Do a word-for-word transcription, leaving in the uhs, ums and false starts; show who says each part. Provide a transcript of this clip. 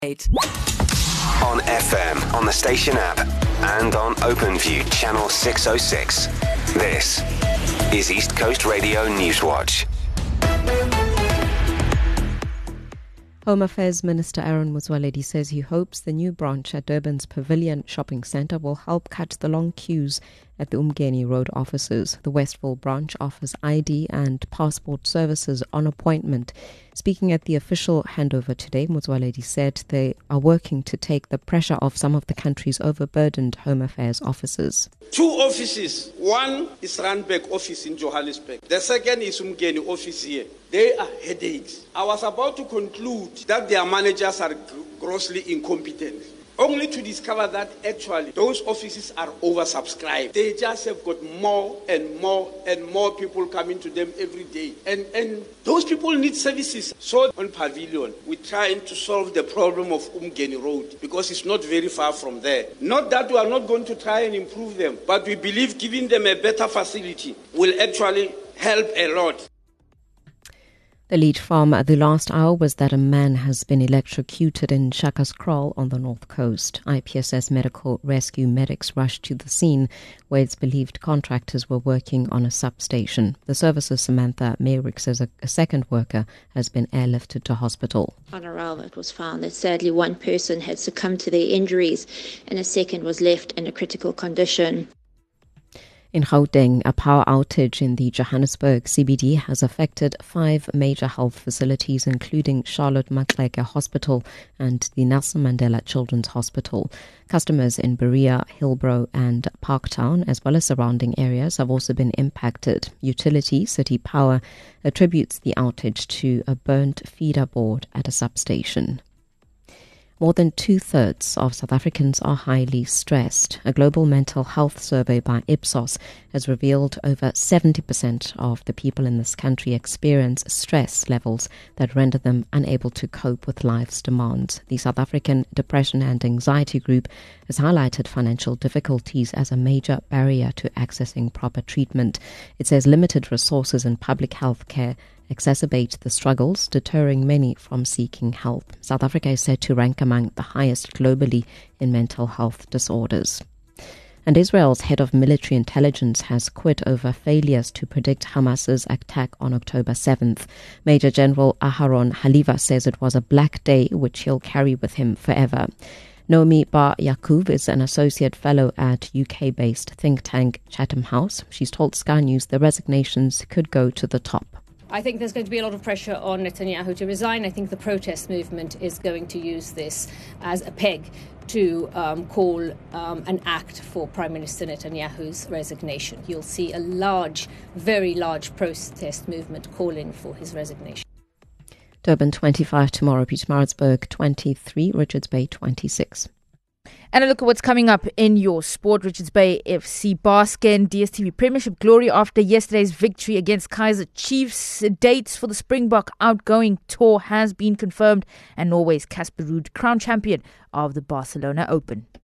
Speaker 1: On F M, on the station app, and on OpenView channel six oh six. This is East Coast Radio Newswatch.
Speaker 2: Home Affairs Minister Aaron Motsoaledi says he hopes the new branch at Durban's Pavilion Shopping Centre will help cut the long queues at the Umgeni Road offices. The Westville branch offers I D and passport services on appointment. Speaking at the official handover today, Motsoaledi said they are working to take the pressure off some of the country's overburdened Home Affairs offices.
Speaker 3: Two offices. One is Randburg office in Johannesburg. The second is Umgeni office here. They are headaches. I was about to conclude that their managers are grossly incompetent, only to discover that actually those offices are oversubscribed. They just have got more and more and more people coming to them every day. And, and those people need services. So on Pavilion, we're trying to solve the problem of Umgeni Road because it's not very far from there. Not that we are not going to try and improve them, but we believe giving them a better facility will actually help a lot.
Speaker 2: The lead from the last hour was that a man has been electrocuted in Shaka's Kraal on the north coast. I P S S medical rescue medics rushed to the scene where it's believed contractors were working on a substation. The service's Samantha Mayrick says a, a second worker has been airlifted to hospital.
Speaker 4: On arrival, it was found that sadly one person had succumbed to their injuries and a second was left in a critical condition.
Speaker 2: In Gauteng, a power outage in the Johannesburg C B D has affected five major health facilities, including Charlotte Maxeke Hospital and the Nelson Mandela Children's Hospital. Customers in Berea, Hillbrow and Parktown, as well as surrounding areas, have also been impacted. Utility City Power attributes the outage to a burnt feeder board at a substation. More than two-thirds of South Africans are highly stressed. A global mental health survey by Ipsos has revealed over seventy percent of the people in this country experience stress levels that render them unable to cope with life's demands. The South African Depression and Anxiety Group has highlighted financial difficulties as a major barrier to accessing proper treatment. It says limited resources in public health care exacerbate the struggles, deterring many from seeking help. South Africa is said to rank among the highest globally in mental health disorders. And Israel's head of military intelligence has quit over failures to predict Hamas's attack on October seventh. Major General Aharon Haliva says it was a black day which he'll carry with him forever. Naomi Bar Yaakov is an associate fellow at U K-based think tank Chatham House. She's told Sky News the resignations could go to the top.
Speaker 5: I think there's going to be a lot of pressure on Netanyahu to resign. I think the protest movement is going to use this as a peg to um, call um, an act for Prime Minister Netanyahu's resignation. You'll see a large, very large protest movement calling for his resignation.
Speaker 2: Durban twenty-five tomorrow, Pietermaritzburg twenty-three, Richards Bay twenty-six.
Speaker 6: And a look at what's coming up in your sport. Richards Bay F C Basken, D S T V Premiership glory after yesterday's victory against Kaizer Chiefs. Dates for the Springbok outgoing tour has been confirmed, and Norway's Casper Ruud crowned champion of the Barcelona Open.